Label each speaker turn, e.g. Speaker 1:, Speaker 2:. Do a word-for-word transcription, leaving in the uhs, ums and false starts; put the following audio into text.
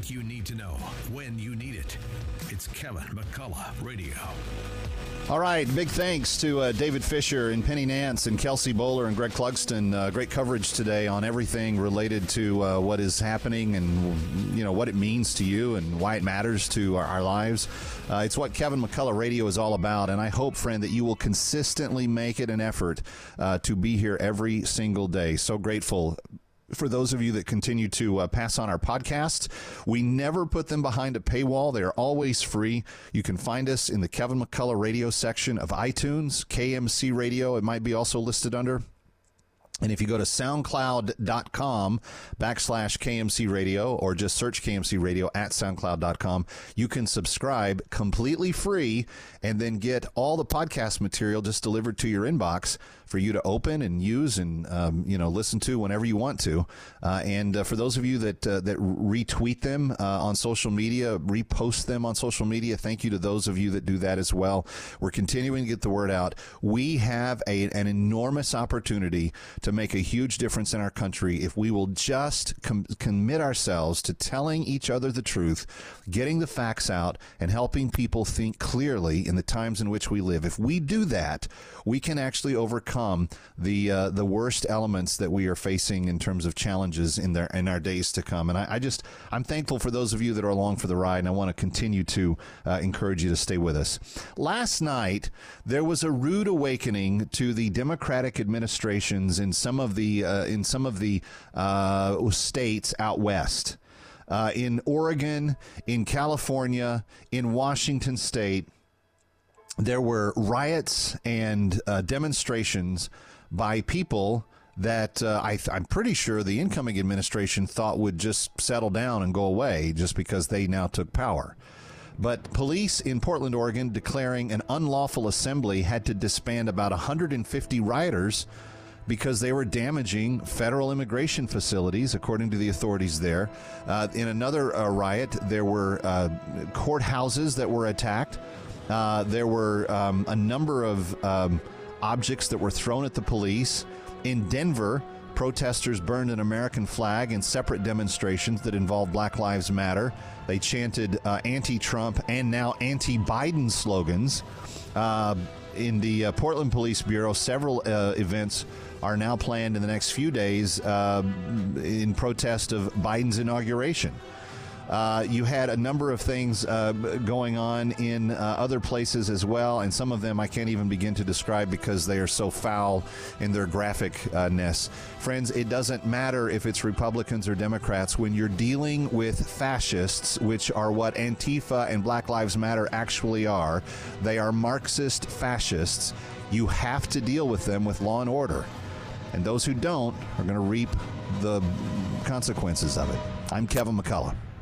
Speaker 1: what you need to know when you need it. It's Kevin McCullough Radio.
Speaker 2: All right, big thanks to uh, David Fisher and Penny Nance and Kelsey Bowler and Greg Clugston. Uh, great coverage today on everything related to uh, what is happening and, you know, what it means to you and why it matters to our, our lives. Uh, it's what Kevin McCullough Radio is all about, and I hope, friend, that you will consistently make it an effort uh, to be here every single day. So grateful for those of you that continue to uh, pass on our podcasts. We never put them behind a paywall. They are always free. You can find us in the Kevin McCullough Radio section of iTunes, K M C Radio. It might be also listed under. And if you go to soundcloud.com backslash KMC Radio or just search K M C Radio at soundcloud dot com, you can subscribe completely free and then get all the podcast material just delivered to your inbox for you to open and use and, um, you know, listen to whenever you want to. Uh, and uh, for those of you that uh, that retweet them uh, on social media, repost them on social media, thank you to those of you that do that as well. We're continuing to get the word out. We have a, an enormous opportunity to make a huge difference in our country if we will just com- commit ourselves to telling each other the truth, getting the facts out, and helping people think clearly in the times in which we live. If we do that, we can actually overcome the uh, the worst elements that we are facing in terms of challenges in their in our days to come. And I, I just I'm thankful for those of you that are along for the ride, and I want to continue to uh, encourage you to stay with us. Last night there was a rude awakening to the Democratic administrations in some of the uh, in some of the uh, states out west, uh, in Oregon, in California, in Washington State. There were riots and uh, demonstrations by people that uh, I th- I'm pretty sure the incoming administration thought would just settle down and go away just because they now took power. But police in Portland, Oregon, declaring an unlawful assembly had to disband about one hundred fifty rioters because they were damaging federal immigration facilities, according to the authorities there. Uh, in another uh, riot, there were uh, courthouses that were attacked. Uh, there were um, a number of um, objects that were thrown at the police. In Denver, protesters burned an American flag in separate demonstrations that involved Black Lives Matter. They chanted uh, anti-Trump and now anti-Biden slogans. Uh, in the uh, Portland Police Bureau, several uh, events are now planned in the next few days uh, in protest of Biden's inauguration. Uh, you had a number of things uh, going on in uh, other places as well, and some of them I can't even begin to describe because they are so foul in their graphicness. Friends, it doesn't matter if it's Republicans or Democrats. When you're dealing with fascists, which are what Antifa and Black Lives Matter actually are, they are Marxist fascists. You have to deal with them with law and order. And those who don't are going to reap the consequences of it. I'm Kevin McCullough.